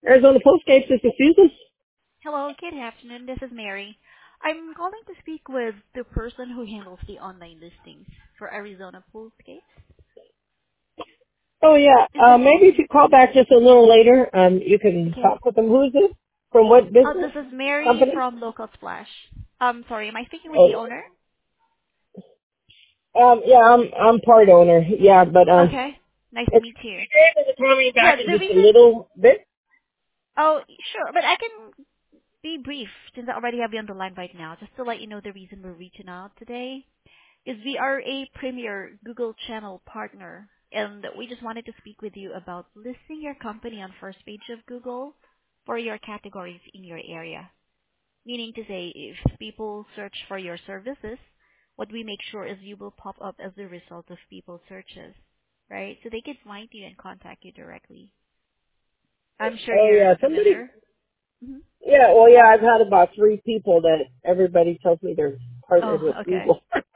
Arizona Postgates, this is Susan. Hello, good afternoon. This is Mary. I'm calling to speak with the person who handles the online listings for Arizona Poolscape. Oh yeah, Is this maybe if you call back just a little later, you can okay? talk with them. Who is this? From what business This is Mary company? from Local Splash. Sorry, am I speaking with the Oh, owner? yeah, I'm part owner. Yeah, but Okay, nice to if meet you. you're able to call me back Yeah, in the just a reason. little bit. Oh, sure, but I can be brief since I already have you on the line right now, just to let you know the reason we're reaching out today. Is we are a premier Google channel partner, and we just wanted to speak with you about listing your company on first page of Google for your categories in your area. Meaning to say, if people search for your services, what we make sure is you will pop up as a result of people's searches, right? So they can find you and contact you directly. I'm sure Oh you're yeah, somebody. familiar. Hmm. Yeah, well, yeah, I've had about 3 people that everybody tells me they're partnered Oh, with okay. Google.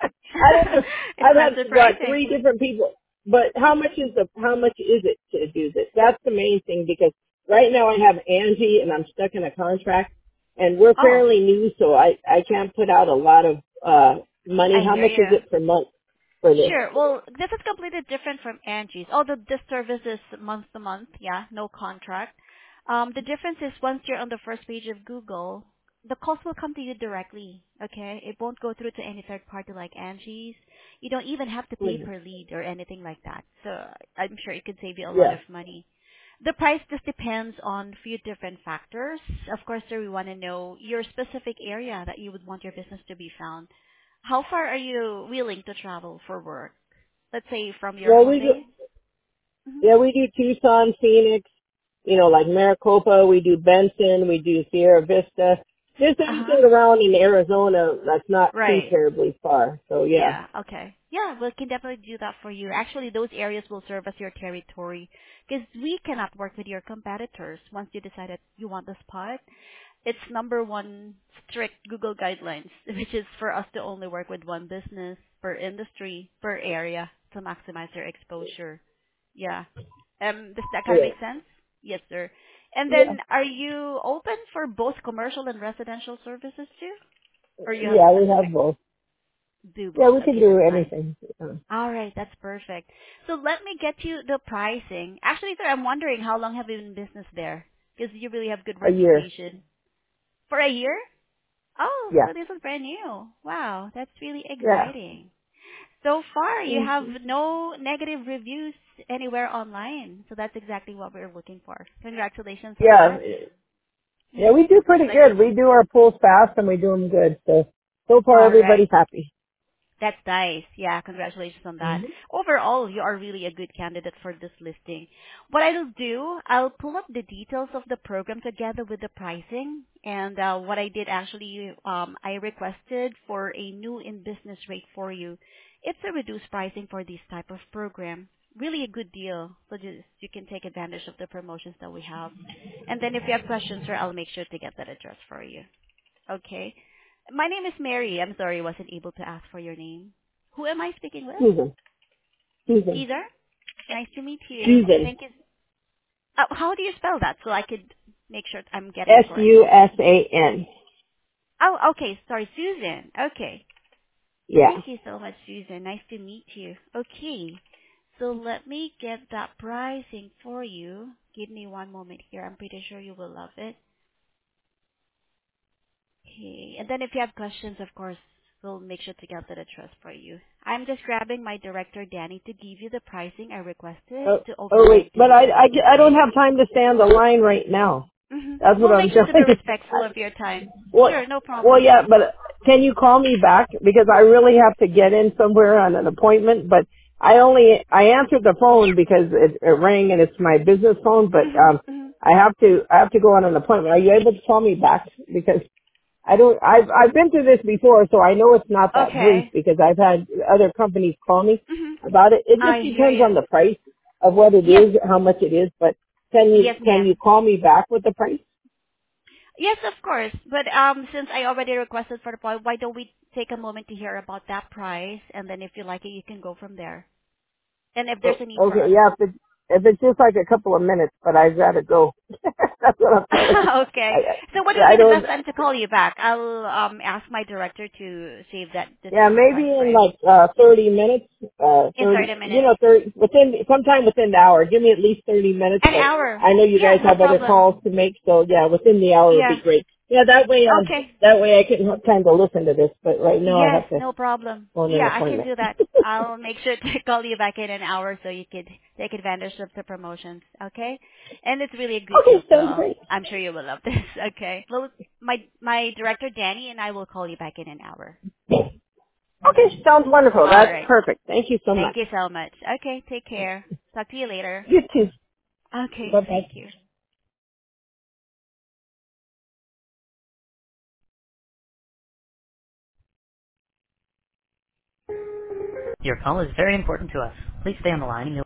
It's I've not had what surprising. 3 different people. But how much is it to do this? That's the main thing because right now I have Angie and I'm stuck in a contract and we're Oh, fairly new, so I can't put out a lot of money. I How hear much is you. it per month for this? Sure. Well, this is completely different from Angie's. Although this service is month to month, yeah, no contract. The difference is once you're on the first page of Google, the cost will come to you directly. Okay, it won't go through to any third party like Angie's. You don't even have to pay Mhm. per lead or anything like that. So I'm sure it could save you a lot Yeah. of money. The price just depends on a few different factors. Of course, sir, we want to know your specific area that you would want your business to be found. How far are you willing to travel for work? Let's say from your Well, home we do. base? Hmm. Yeah, we do Tucson, Phoenix, like Maricopa, we do Benson, we do Sierra Vista. Just Uh-huh. anything around in Arizona that's not too Right. terribly far. So yeah. Yeah, okay. Yeah, we can definitely do that for you. Actually, those areas will serve as your territory because we cannot work with your competitors once you decide that you want the spot. It's number one strict Google guidelines, which is for us to only work with one business per industry, per area to maximize your exposure. Yeah. Does that kind of Yeah. make sense? Yes, sir. And Yeah. then are you open for both commercial and residential services too? Or you have a Yeah, we have specific both. do Yeah, both? we can Okay, do that's nice. anything. All right, that's perfect. So let me get you the pricing. Actually, sir, I'm wondering how long have you been in business there? Because you really have good A year. reputation. For a year? Oh, Yeah. so this is brand new. Wow, that's really Yeah. exciting. So far, you Mhm. have no negative reviews anywhere online. So that's exactly what we're looking for. Congratulations on Yeah. that. Yeah, Hmm. we do Looks pretty like good. We do our pools fast and we do them good. So far all right. everybody's happy. That's nice. Yeah, congratulations on that. Hmm. Overall, you are really a good candidate for this listing. What I'll do, I'll pull up the details of the program together with the pricing. And what I did actually, I requested for a new in-business rate for you. It's a reduced pricing for this type of program. Really a good deal. So just, you can take advantage of the promotions that we have. And then if you have questions, sir, I'll make sure to get that addressed for you. Okay. My name is Mary. I'm sorry I wasn't able to ask for your name. Who am I speaking with? Susan. Susan. Caesar? Nice to meet you. Susan. Thank you. How do you spell that so I could make sure I'm getting it correctly? Susan. Oh, okay. Sorry, Susan. Okay. Yeah. Thank you so much, Susan. Nice to meet you. Okay. So let me get that pricing for you. Give me one moment here. I'm pretty sure you will love it. Okay. And then if you have questions, of course, we'll make sure to get that address for you. I'm just grabbing my director, Danny, to give you the pricing I requested Oh, to oh wait, override this but one. I don't have time to stay on the line right now. That's what We'll I'm make sure to be telling you. respectful of your time. Well, Sure, no well, problem. yeah, but can you call me back because I really have to get in somewhere on an appointment. But I answered the phone because it rang and it's my business phone. But Mhm, mhm. I have to go on an appointment. Are you able to call me back because I don't. I've been through this before, so I know it's not that brief Okay. because I've had other companies call me Mhm. about it. It just I hear depends on you. the price of what it Yes, is, how much it is. But yes, can ma'am. you call me back with the price? Yes, of course. But since I already requested for the price, why don't we take a moment to hear about that price, and then if you like it, you can go from there. And if Oh, there's a need for okay, us. yeah. If it's just like a couple of minutes, but I've got to go. That's what I'm telling you. Okay. I, So what yeah, would I be the don't. best time to call you back? I'll ask my director to save this Yeah, maybe request for in you. like 30 minutes. In 30 minutes. 30 sometime within the hour. Give me at least 30 minutes. An But hour. I know you Yeah, guys no have other problem. calls to make, so yeah, within the hour would Yeah. be great. Yeah, Okay. that way I can have time to listen to this. But right now I Yes, have to no problem. go on an Yeah, I can appointment. do that. I'll make sure to call you back in an hour so you could take advantage of the promotions. Okay? And it's really a good deal, Okay, so sounds great. I'm sure you will love this. Okay. Well, my director Danny and I will call you back in an hour. Okay, sounds wonderful. All That's right. perfect. Thank you so Thank much. you so much. Okay, take care. Talk to you later. You too. Okay, Bye thank bye. you. Your call is very important to us. Please stay on the line and you'll